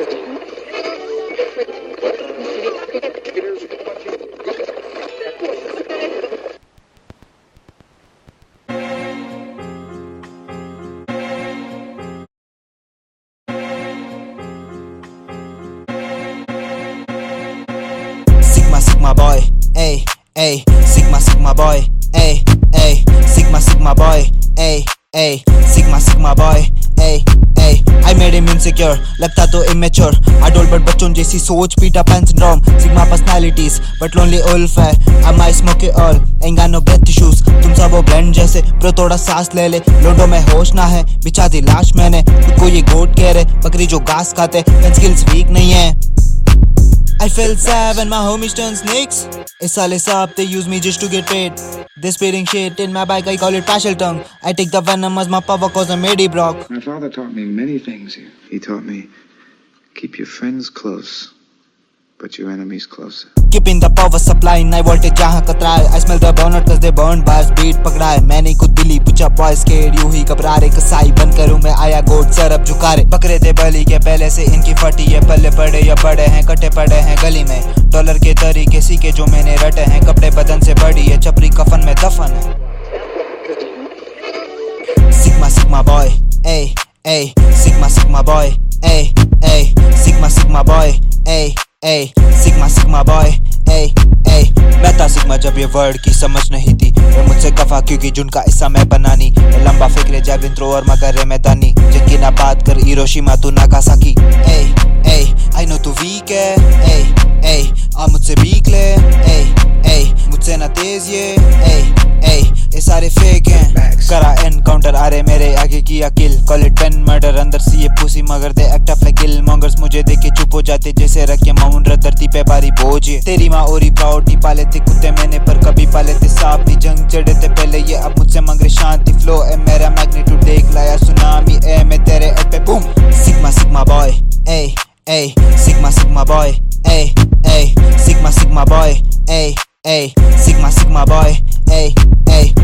Sigma boy, ay, ay, Sigma boy, ay, ay, Sigma boy, ay, ay, Sigma boy, ay, ay. I made him insecure, लगता तो immature, adult but बच्चों जैसी सोच, Peter Pan syndrome, Sigma personalities, but lonely wolf है, I might smoke it all, ain't got no breath issues, तुम सब वो blend जैसे, bro थोड़ा सांस ले ले, लोडो में होश ना है, बिछा दी लाश मैंने, खुद को ये गोट कह रहे, बकरी जो घास खाते, pen skills weak नहीं है. I felt sad when my homies turned snakes. इस साले साहब they use me just to get paid. They spitting shit in my bike, I call it partial tongue. I take the venom as my power cause I'm Eddie Brock. My father taught me many things here. He taught me keep your friends close, but your enemies closer. Keeping the power supply, high voltage जहाँ कतराए. I smell the burner cause they burn bars, beat पकड़ाए. मैंने खुद दिली पूछा boy scared, यूं ही घबरा रहे. कसाई बन करूँ मैं आया गोट सरब झुका रहे. बकरे थे बलि के पहले से इनकी फटी है. पल्ले पड़े या बड़े हैं, कटे पड़े हैं गली में. डॉलर के तरीके सीखे जो मैंने रटे हैं. कपड़े बदन से बड़ी है, छपरी कफन में दफन है. Sigma boy, ay, ay, Sigma boy, ay, ay, Sigma boy, ay, ay, Sigma boy, ay, ay. मैं था सिग्मा जब ये वर्ड की समझ नहीं थी. ये मुझसे कफा क्योंकि जुनका हिस्सा मैं बनानी. लंबा फिक्रे जैवलिन थ्रोअर मगर रे मैदानी. जिनकी ना बात कर हिरोशिमा तू Nagasaki. ay, ay, I know तू वीक है. ay, ay, आ मुझसे भीख ले. ay, ay, मुझसे ना तेज ये. ay, ay, ये सारे फेक हैं. करा एनकाउंटर आ रहे मेरे आगे किया kill. Call it pen murder अंदर से ये पुसी मगर they act off like kill mongers. मुझे देख के चुप हो जाते जैसे रख के माउंट धरती पे भारी बोझ. तेरी माँ ओरी प्राउड नहीं पाले थे कुत्ते मैंने पर कभी पाले थे सांप नहीं. जंग चढ़े थे पहले ये अब मुझसे मांग रहे शांति. फ्लो है मेरा मैग्नीट्यूड देख लाया सुनामी. ए मैं तेरे एड पे boom. Sigma boy, ay, ay, Sigma boy, ay, ay, Sigma boy, ay, ay, Sigma boy, ay, ay.